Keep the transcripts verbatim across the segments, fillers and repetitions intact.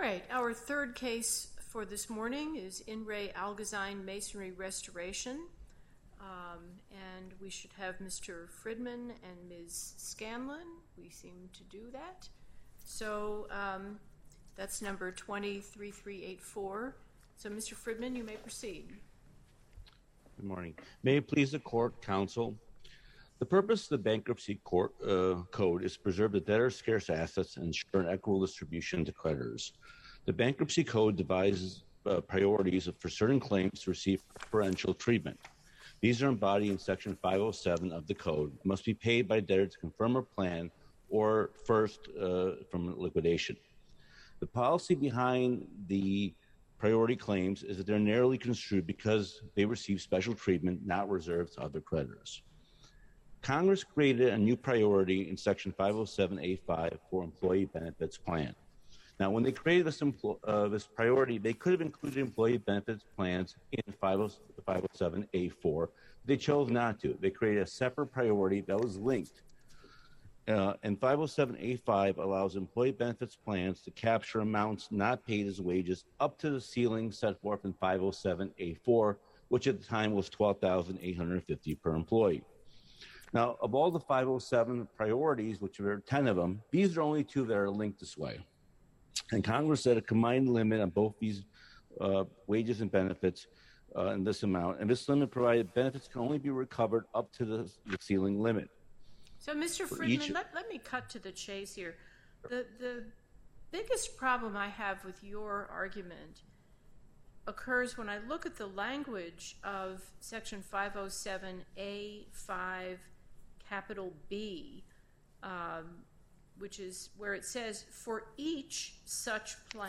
right, our third case for this morning is In Re Algazine Masonry Restoration. Um, and we should have Mister Fridman and Miz Scanlon. We seem to do that. So um, that's number twenty-three three eight four. So Mister Fridman, you may proceed. Good morning. May it please the court, counsel. The purpose of the bankruptcy court uh, code is to preserve the debtor's scarce assets and ensure an equitable distribution to creditors. The bankruptcy code devises uh, priorities for certain claims to receive preferential treatment. These are embodied in Section five oh seven of the code, must be paid by debtor to confirm a plan or first uh, from liquidation. The policy behind the priority claims is that they're narrowly construed because they receive special treatment not reserved to other creditors. Congress created a new priority in Section five oh seven A five for employee benefits plan. Now, when they created this, empl- uh, this priority, they could have included employee benefits plans in five oh seven A four. They chose not to. They created a separate priority that was linked. Uh, and five oh seven A five allows employee benefits plans to capture amounts not paid as wages up to the ceiling set forth in five oh seven A four, which at the time was twelve thousand eight hundred fifty dollars per employee. Now, of all the five oh seven priorities, which are ten of them, these are only two that are linked this way. And Congress set a combined limit on both these uh, wages and benefits uh, in this amount. And this limit provided benefits can only be recovered up to the, the ceiling limit. So, Mister Fridman, each... let, let me cut to the chase here. The, the biggest problem I have with your argument occurs when I look at the language of Section five oh seven A five capital B, um, which is where it says, for each such plan,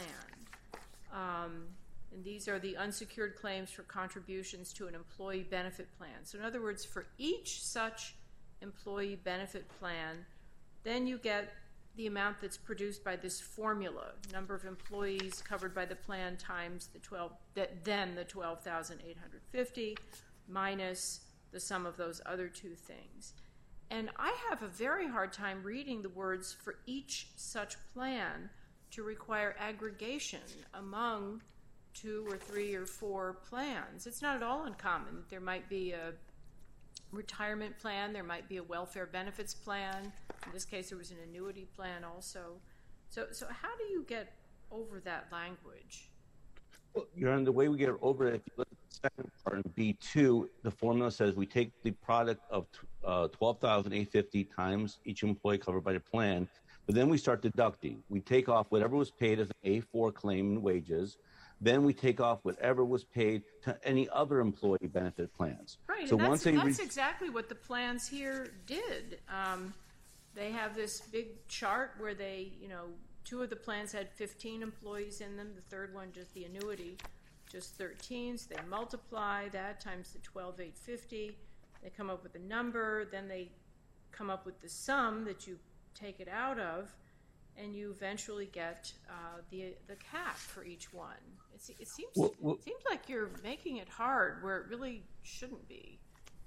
um, and these are the unsecured claims for contributions to an employee benefit plan. So in other words, for each such employee benefit plan, then you get the amount that's produced by this formula, number of employees covered by the plan times the twelve, that then the twelve thousand eight hundred fifty minus the sum of those other two things. And I have a very hard time reading the words for each such plan to require aggregation among two or three or four plans. It's not at all uncommon. There might be a retirement plan, there might be a welfare benefits plan. In this case, there was an annuity plan also. So, so how do you get over that language? Well, Your Honor, the way we get over it, if you look at the second part in B two, the formula says we take the product of uh, twelve thousand eight hundred fifty times each employee covered by the plan, but then we start deducting. We take off whatever was paid as an A four claim in wages, then we take off whatever was paid to any other employee benefit plans. Right, so and that's, once they that's reach- exactly what the plans here did. Um, they have this big chart where they, you know, two of the plans had fifteen employees in them. The third one, just the annuity, just thirteen. So they multiply that times the twelve thousand eight hundred fifty. They come up with a number. Then they come up with the sum that you take it out of, and you eventually get uh, the the cap for each one. It's, it seems well, well, it seems like you're making it hard where it really shouldn't be.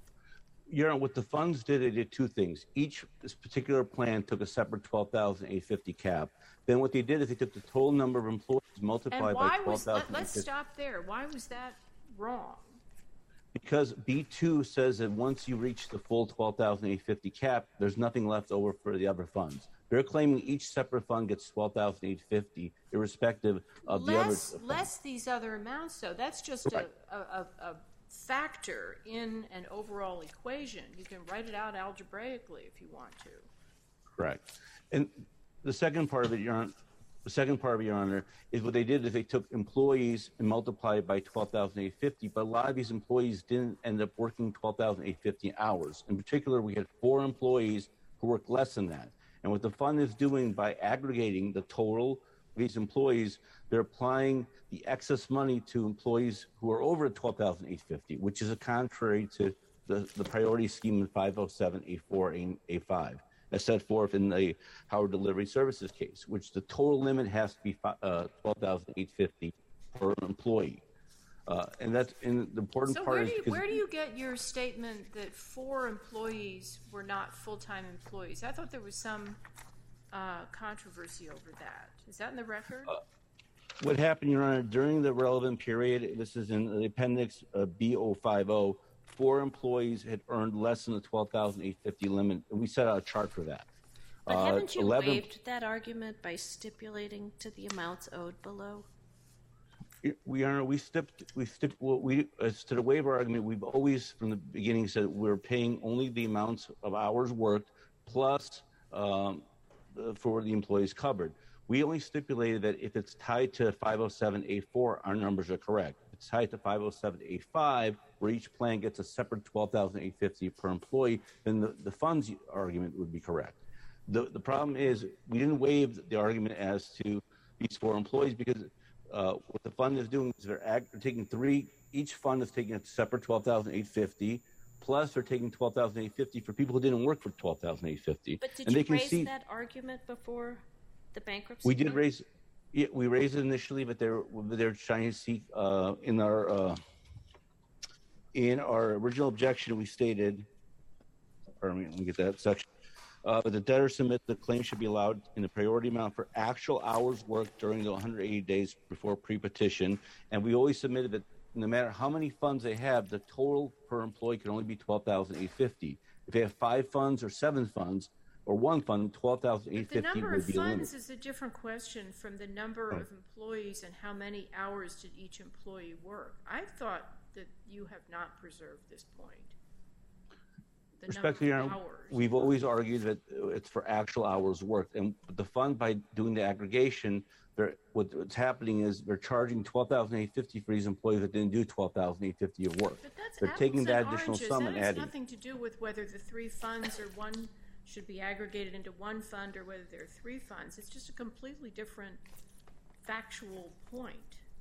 Your Honor, what the funds did, they did two things. Each this particular plan took a separate twelve thousand eight hundred fifty cap. Then what they did is they took the total number of employees multiplied by twelve thousand eight hundred fifty. Let, let's stop there. Why was that wrong? Because B two says that once you reach the full twelve thousand eight hundred fifty cap, there's nothing left over for the other funds. They're claiming each separate fund gets twelve thousand eight hundred fifty, irrespective of less, the other. Less these other amounts, though. That's just right. a, a, a factor in an overall equation. You can write it out algebraically if you want to. Correct. And the second part of it, Your Honor, the second part of it, Your Honor, is what they did is they took employees and multiplied by twelve thousand eight hundred fifty, but a lot of these employees didn't end up working twelve thousand eight hundred fifty hours. In particular, we had four employees who worked less than that. And what the fund is doing by aggregating the total of these employees, they're applying the excess money to employees who are over twelve thousand eight hundred fifty, which is a contrary to the, the priority scheme in five oh seven A four A five, as set forth in the Howard Delivery Services case, which the total limit has to be uh, twelve thousand eight hundred fifty per employee. Uh, and that's in the important so part. Where is do, you, where do you get your statement that four employees were not full-time employees? I thought there was some uh, controversy over that. Is that in the record? Uh, What happened, Your Honor, during the relevant period, this is in the appendix uh, B zero five zero, four employees had earned less than the twelve thousand eight hundred fifty limit, and we set out a chart for that. But uh, haven't you eleven waived that argument by stipulating to the amounts owed below? We are. We stepped. We stepped. Well, we as to the waiver argument, we've always, from the beginning, said we're paying only the amounts of hours worked plus um, for the employees covered. We only stipulated that if it's tied to five oh seven A four, our numbers are correct. If it's tied to five oh seven A five, where each plan gets a separate twelve thousand eight hundred fifty per employee, then the, the funds argument would be correct. The the problem is we didn't waive the argument as to these four employees because uh, what the fund is doing is they're, ag- they're taking three. Each fund is taking a separate twelve thousand eight hundred fifty. Plus, they're taking twelve thousand eight hundred fifty for people who didn't work for twelve thousand eight hundred fifty. But did and you they can raise see, that argument before the bankruptcy? we did court? raise, yeah, we raised it initially, but they're they're trying to seek uh, in our uh, in our original objection. We stated, pardon me, let me get that section. Uh, the debtor submit the claim should be allowed in the priority amount for actual hours worked during the one hundred eighty days before pre-petition, and we always submitted that no matter how many funds they have, the total per employee can only be twelve thousand eight hundred fifty. If they have five funds or seven funds or one fund, twelve thousand eight hundred fifty would be would be The a number limit. of funds is a different question from the number Oh. of employees and how many hours did each employee work. I thought that you have not preserved this point. The Respectfully, Your number Honor, of hours. we've always argued that it's for actual hours worked, and the fund, by doing the aggregation, they're, what, what's happening is they're charging twelve thousand eight hundred fifty for these employees that didn't do twelve thousand eight hundred fifty of work. But that's They're apples taking and that additional oranges. sum That and has adding. nothing to do with whether the three funds or one should be aggregated into one fund or whether there are three funds. It's just a completely different factual point.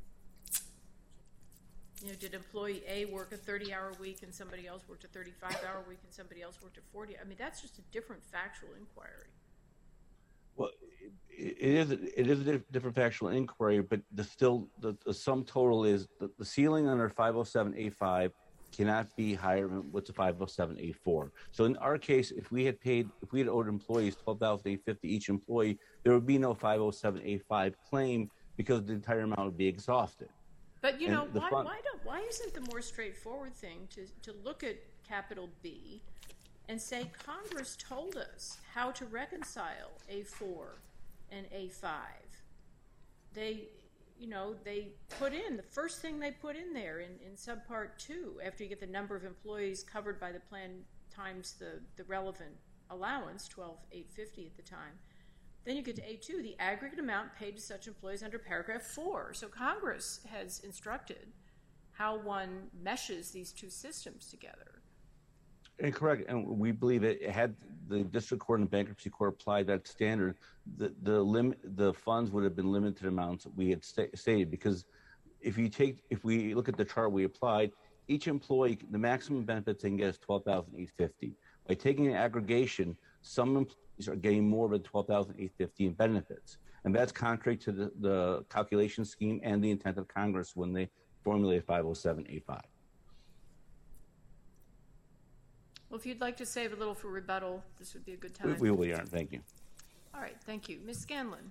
You know, did employee A work a thirty-hour week and somebody else worked a thirty-five-hour week and somebody else worked a forty? I mean, that's just a different factual inquiry. Well, it, it is it is a different factual inquiry, but the still the, the sum total is the, the ceiling under five oh seven A five cannot be higher than what's a five oh seven A four. So in our case, if we had paid, if we had owed employees twelve thousand eight hundred fifty each employee, there would be no five oh seven A five claim because the entire amount would be exhausted. But you And know, the why, fund- why don't why isn't the more straightforward thing to, to look at capital B and say Congress told us how to reconcile A four and A five? They, you know, they put in the first thing they put in there in, in subpart two, after you get the number of employees covered by the plan times the, the relevant allowance, twelve thousand eight hundred fifty at the time. Then you get to A two, the aggregate amount paid to such employees under paragraph four. So Congress has instructed how one meshes these two systems together. And correct, and we believe it had the district court and bankruptcy court applied that standard, the the limit, the funds would have been limited amounts we had sta- stated. Because if you take, if we look at the chart we applied, each employee, the maximum benefits they can get is twelve thousand eight hundred fifty. By taking an aggregation, some employees are getting more than twelve thousand eight hundred fifty in benefits, and that's contrary to the, the calculation scheme and the intent of Congress when they formulated five oh seven A five. Well, if you'd like to save a little for rebuttal, this would be a good time. We, we will, Your Honor. Thank you. All right, thank you. Miz Scanlon.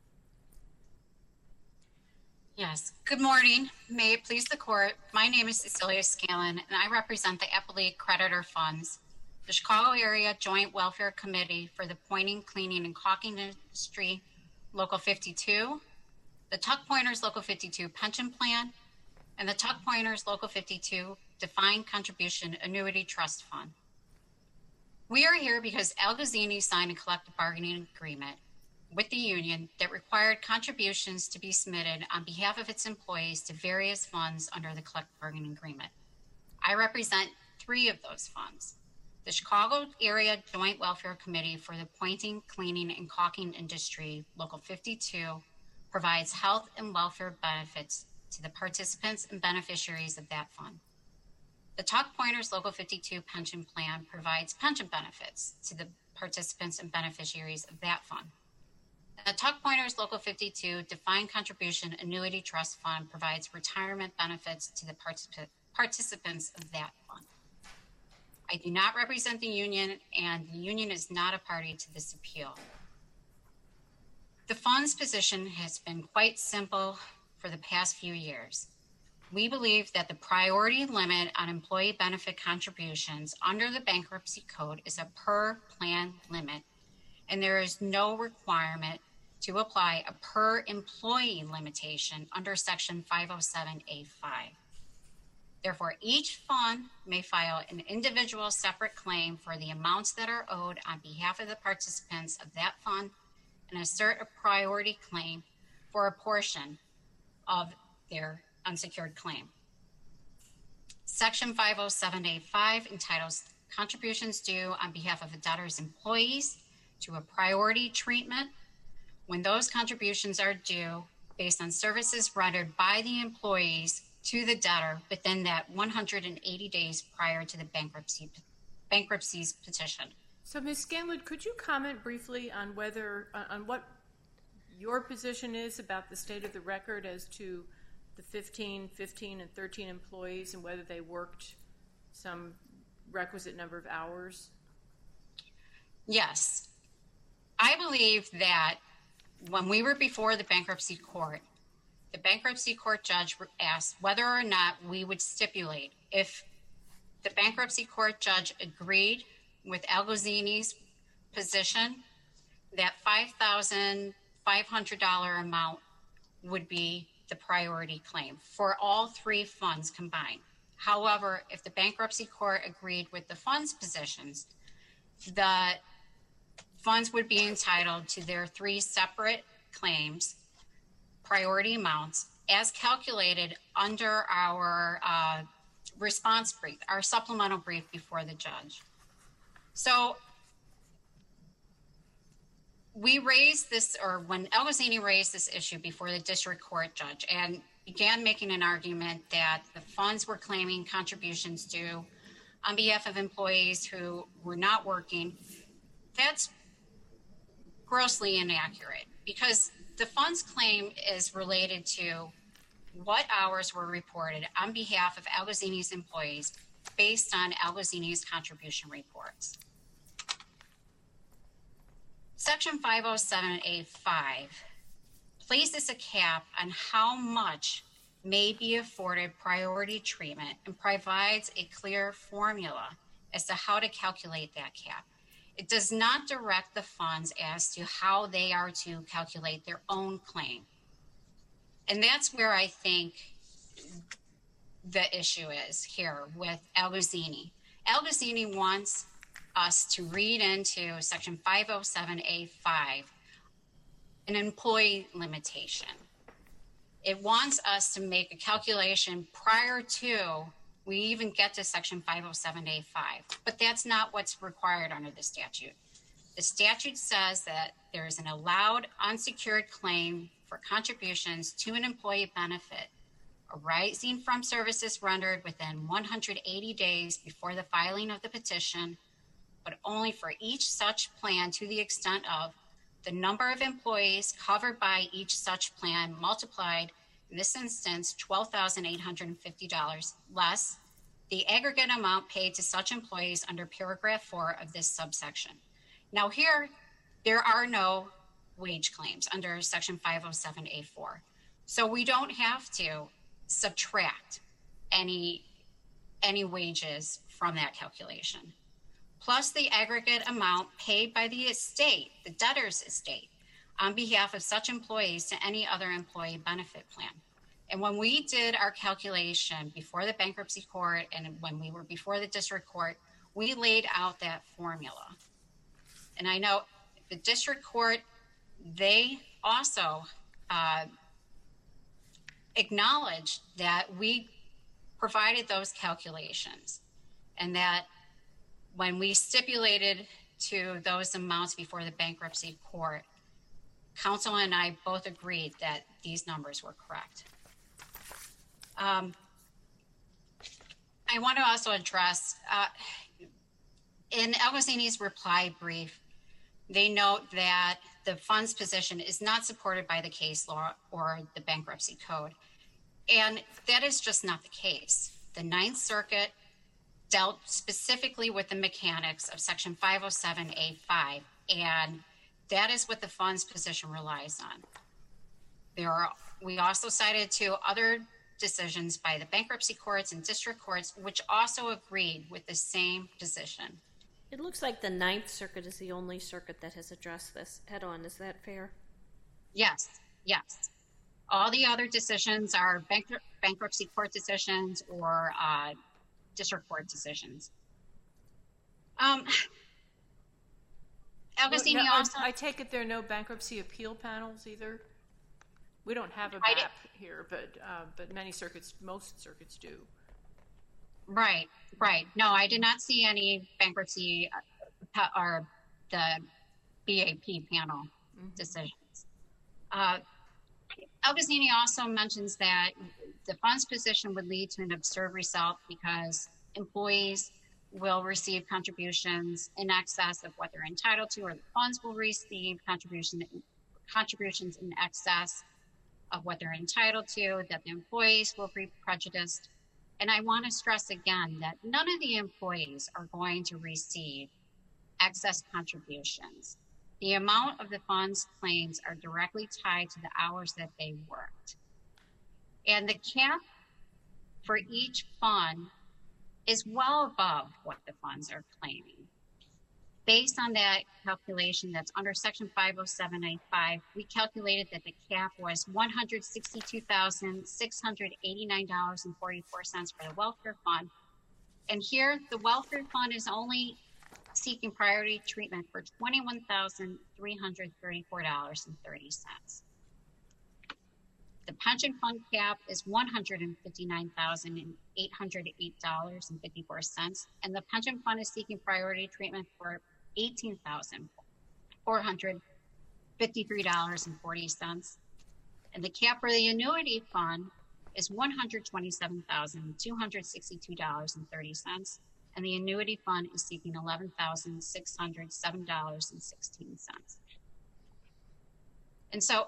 Yes. Good morning. May it please the court. My name is Cecilia Scanlon, and I represent the Eppley Creditor Funds, the Chicago Area Joint Welfare Committee for the Pointing, Cleaning, and Caulking Industry, Local fifty-two, the Tuck Pointers Local fifty-two Pension Plan, and the Tuck Pointers Local fifty-two Defined Contribution Annuity Trust Fund. We are here because Al Gazzini signed a collective bargaining agreement with the union that required contributions to be submitted on behalf of its employees to various funds under the collective bargaining agreement. I represent three of those funds. The Chicago Area Joint Welfare Committee for the Pointing, Cleaning, and Caulking Industry, Local fifty-two, provides health and welfare benefits to the participants and beneficiaries of that fund. The Tuck Pointers Local fifty-two Pension Plan provides pension benefits to the participants and beneficiaries of that fund. The Tuck Pointers Local fifty-two Defined Contribution Annuity Trust Fund provides retirement benefits to the particip- participants of that fund. I do not represent the union, and the union is not a party to this appeal. The fund's position has been quite simple for the past few years. We believe that the priority limit on employee benefit contributions under the bankruptcy code is a per plan limit, and there is no requirement to apply a per employee limitation under Section five oh seven A five. Therefore, each fund may file an individual separate claim for the amounts that are owed on behalf of the participants of that fund and assert a priority claim for a portion of their unsecured claim. Section five oh seven A five entitles contributions due on behalf of a debtor's employees to a priority treatment when those contributions are due based on services rendered by the employees to the debtor within that one hundred eighty days prior to the bankruptcy bankruptcy's petition. So, Miz Scanlon, could you comment briefly on whether uh, on what your position is about the state of the record as to the fifteen, fifteen, and thirteen employees and whether they worked some requisite number of hours? Yes. I believe that when we were before the bankruptcy court, the bankruptcy court judge asked whether or not we would stipulate. If the bankruptcy court judge agreed with Algozzini's position, that five thousand five hundred dollars amount would be the priority claim for all three funds combined. However, if the bankruptcy court agreed with the fund's positions, the funds would be entitled to their three separate claims, priority amounts, as calculated under our uh, response brief, our supplemental brief before the judge. So we raised this, or when Algozzini raised this issue before the district court judge and began making an argument that the funds were claiming contributions due on behalf of employees who were not working, that's grossly inaccurate because the fund's claim is related to what hours were reported on behalf of Algozzini's employees based on Algozzini's contribution reports. Section five oh seven A five places a cap on how much may be afforded priority treatment and provides a clear formula as to how to calculate that cap. It does not direct the funds as to how they are to calculate their own claim. And that's where I think the issue is here with Algozzini. Algozzini wants us to read into Section five oh seven A five an employee limitation. It wants us to make a calculation prior to we even get to Section five oh seven A five, but that's not what's required under the statute. The statute says that there is an allowed unsecured claim for contributions to an employee benefit arising from services rendered within one hundred eighty days before the filing of the petition, but only for each such plan to the extent of the number of employees covered by each such plan multiplied, in this instance, twelve thousand eight hundred fifty dollars less the aggregate amount paid to such employees under paragraph four of this subsection. Now here, there are no wage claims under Section five oh seven A four. So we don't have to subtract any, any wages from that calculation. Plus the aggregate amount paid by the estate, the debtor's estate, on behalf of such employees to any other employee benefit plan. And when we did our calculation before the bankruptcy court and when we were before the district court, we laid out that formula. And I know the district court, they also uh, acknowledged that we provided those calculations and that when we stipulated to those amounts before the bankruptcy court, counsel and I both agreed that these numbers were correct. Um, I want to also address, uh, in Algozzini's reply brief, they note that the fund's position is not supported by the case law or the bankruptcy code. And that is just not the case. The Ninth Circuit dealt specifically with the mechanics of Section five oh seven A five, and that is what the fund's position relies on. There are, we also cited two other decisions by the bankruptcy courts and district courts, which also agreed with the same position. It looks like the Ninth Circuit is the only circuit that has addressed this head on. Is that fair? Yes, yes. All the other decisions are bankrupt, bankruptcy court decisions or uh, district court decisions. Um, Augustine, no, also... I, I take it there are no bankruptcy appeal panels either? We don't have a I B A P here, but uh, but many circuits, most circuits do. Right, right. No, I did not see any bankruptcy uh, or the B A P panel mm-hmm. decisions. Uh, Augustine also mentions that the fund's position would lead to an absurd result because employees will receive contributions in excess of what they're entitled to, or the funds will receive contribution, contributions in excess of what they're entitled to, that the employees will be prejudiced. And I want to stress again that none of the employees are going to receive excess contributions. The amount of the fund's claims are directly tied to the hours that they worked. And the cap for each fund is well above what the funds are claiming. Based on that calculation that's under Section five oh seven A five, we calculated that the cap was one hundred sixty-two thousand six hundred eighty-nine dollars and forty-four cents for the welfare fund. And here, the welfare fund is only seeking priority treatment for twenty-one thousand three hundred thirty-four dollars and thirty cents. The pension fund cap is one hundred fifty-nine thousand eight hundred eight dollars and fifty-four cents, and the pension fund is seeking priority treatment for eighteen thousand four hundred fifty-three dollars and forty cents. And the cap for the annuity fund is one hundred twenty-seven thousand two hundred sixty-two dollars and thirty cents, and the annuity fund is seeking eleven thousand six hundred seven dollars and sixteen cents. And so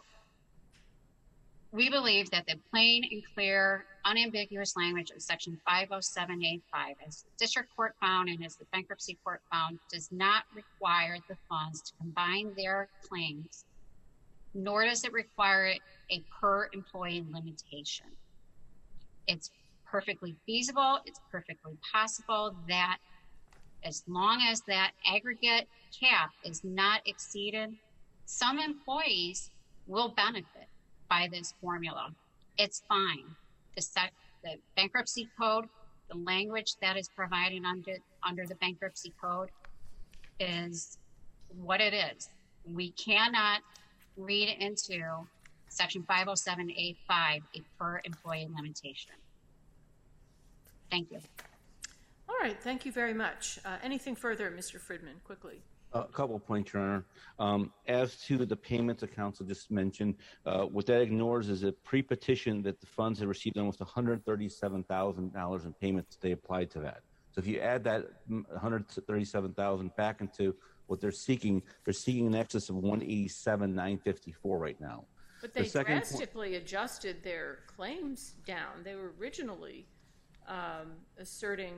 we believe that the plain and clear, unambiguous language of Section five oh seven A five, as the district court found and as the bankruptcy court found, does not require the funds to combine their claims, nor does it require a per employee limitation. It's perfectly feasible, it's perfectly possible that as long as that aggregate cap is not exceeded, some employees will benefit by this formula. It's fine. The, sec- the bankruptcy code, the language that is provided under, under the bankruptcy code is what it is. We cannot read into Section five oh seven A five a per employee limitation. Thank you. All right, thank you very much. Uh, anything further, Mister Friedman, quickly? A couple of points, Your Honor. Um, as to the payments that counsel just mentioned, uh, what that ignores is a pre-petition that the funds had received almost one hundred thirty-seven thousand dollars in payments they applied to that. So if you add that one hundred thirty-seven thousand dollars back into what they're seeking, they're seeking in excess of one hundred eighty-seven thousand nine hundred fifty-four dollars right now. But they the drastically point- adjusted their claims down. They were originally um, asserting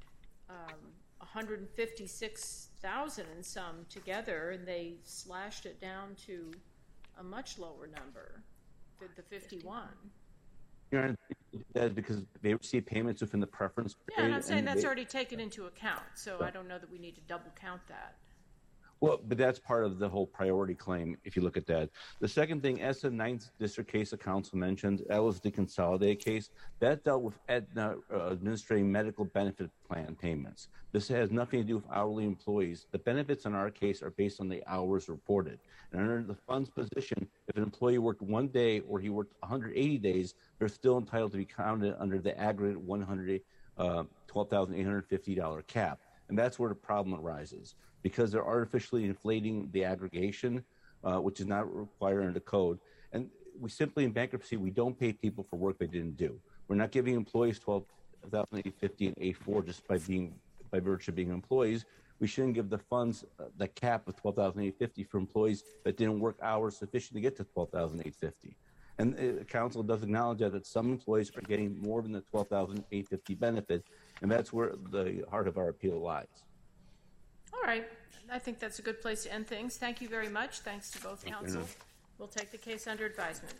um, one hundred fifty-six thousand and some together, and they slashed it down to a much lower number, the, the fifty-one. Your Honor, that is because they receive payments within the preference period. Yeah, and I'm saying and that's they, already taken into account, so I don't know that we need to double count that. Well, but that's part of the whole priority claim, if you look at that. The second thing, as the Ninth District case the counsel mentioned, that was the consolidated case. That dealt with Aetna uh, administering medical benefit plan payments. This has nothing to do with hourly employees. The benefits in our case are based on the hours reported. And under the fund's position, if an employee worked one day or he worked one hundred eighty days, they're still entitled to be counted under the aggregate one hundred twelve thousand eight hundred fifty dollars cap. And that's where the problem arises, because they're artificially inflating the aggregation, uh, which is not required under the code. And we simply, in bankruptcy, we don't pay people for work they didn't do. We're not giving employees twelve thousand eight hundred fifty dollars and A four just by being by virtue of being employees. We shouldn't give the funds uh, the cap of twelve thousand eight hundred fifty dollars for employees that didn't work hours sufficient to get to twelve thousand eight hundred fifty dollars. And the council does acknowledge that, that some employees are getting more than the twelve thousand eight hundred fifty dollars benefit, and that's where the heart of our appeal lies. All right. I think that's a good place to end things. Thank you very much. Thanks to both counsel. We'll take the case under advisement.